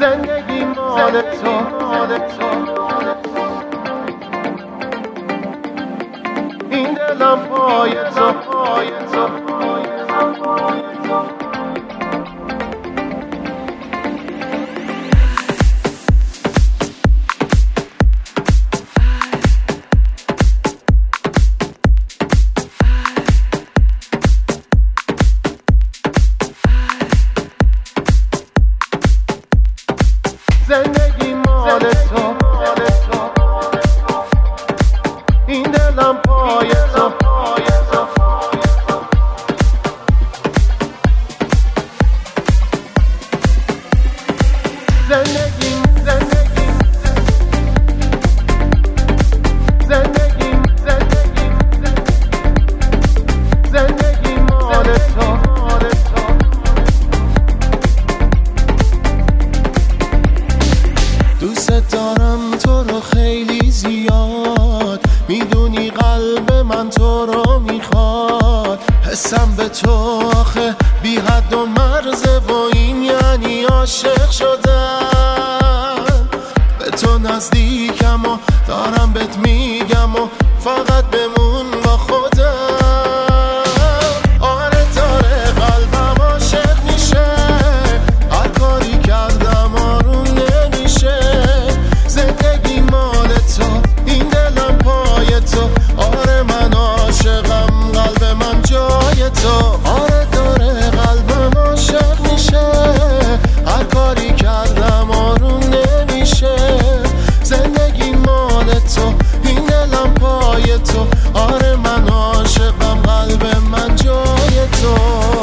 زندگی مال تو، این دلم پای تو، زندگی مال تو، این دلم پای تو، زندگی مال تو. دوست دارم تو رو خیلی زیاد، میدونی قلب من تو رو میخواد. حسم به تو آخه بی حد و مرزه و این یعنی عاشق شدن. به تو نزدیکم و دارم بهت میگم و فقط بمون با خودم. آره داره قلبم عاشق میشه، هر کاری کردم آروم نمیشه. زندگی مال تو، این دلم پای تو. آره من عاشقم، قلب من جای تو. آره داره قلبم عاشق میشه، هر کاری کردم آروم نمیشه. زندگی مال تو، این دلم پای تو. آره من عاشقم، قلب من جای تو.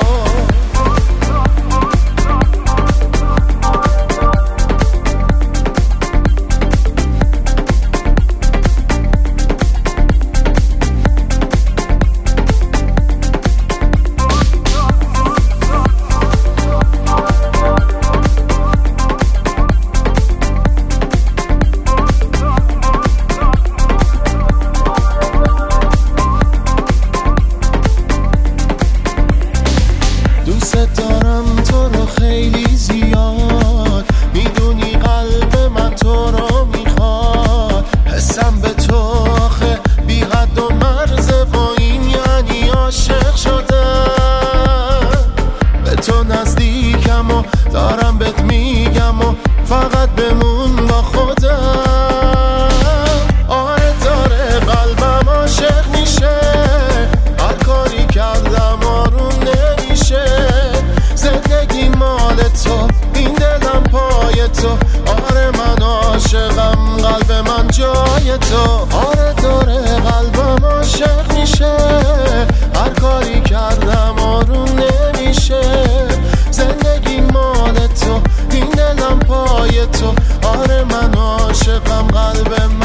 دوست دارم تو رو خیلی زیاد، میدونی قلب من تو رو میخواد. حسم به تو آخه بی حد و مرزه و این یعنی عاشق شدن. به تو نزدیکم و دارم بهت میگم و فقط بمون با خودم. آره داره قلبم عاشق میشه، هر کاری کردم آروم نمیشه. زندگی مال تو، این دلم پای تو. آره من عاشقم، قلب من جای تو. آره داره قلبم عاشق میشه، هر کاری کردم آروم نمیشه. زندگی مال تو، این دلم پای تو. آره من عاشقم، قلب من